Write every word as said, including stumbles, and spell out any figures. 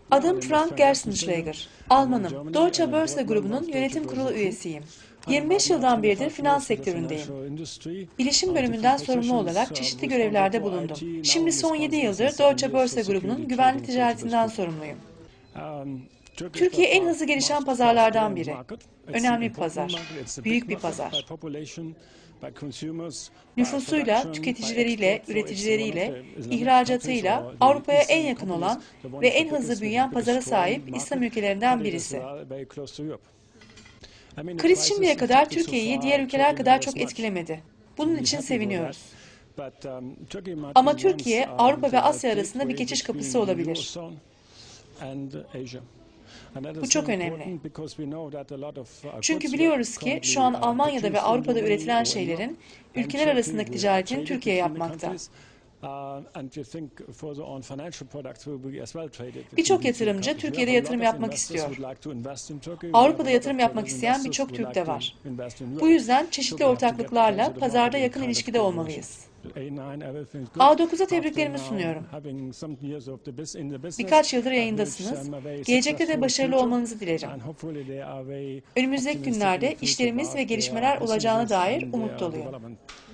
Adım Frank Gerstenschläger. Almanım. Deutsche Börse grubunun yönetim kurulu üyesiyim. yirmi beş yıldan beridir finans sektöründeyim. Bilişim bölümünden sorumlu olarak çeşitli görevlerde bulundum. Şimdi son yedi yıldır Deutsche Börse grubunun güvenli ticaretinden sorumluyum. Türkiye en hızlı gelişen pazarlardan biri. Önemli bir pazar. Büyük bir pazar. Nüfusuyla, tüketicileriyle, üreticileriyle, ihracatıyla Avrupa'ya en yakın olan ve en hızlı büyüyen pazara sahip İslam ülkelerinden birisi. Kriz şimdiye kadar Türkiye'yi diğer ülkeler kadar çok etkilemedi. Bunun için seviniyoruz. Ama Türkiye, Avrupa ve Asya arasında bir geçiş kapısı olabilir. Bu çok önemli. Çünkü biliyoruz ki şu an Almanya'da ve Avrupa'da üretilen şeylerin ülkeler arasındaki ticaretini Türkiye yapmakta. Birçok yatırımcı Türkiye'de yatırım yapmak istiyor. Avrupa'da yatırım yapmak isteyen birçok Türk de var. Bu yüzden çeşitli ortaklıklarla pazarda yakın ilişkide olmalıyız. A dokuz'a tebriklerimi sunuyorum. Birkaç yıldır yayındasınız. Gelecekte de başarılı olmanızı dilerim. Önümüzdeki günlerde işlerimiz ve gelişmeler olacağına dair umut doluyum.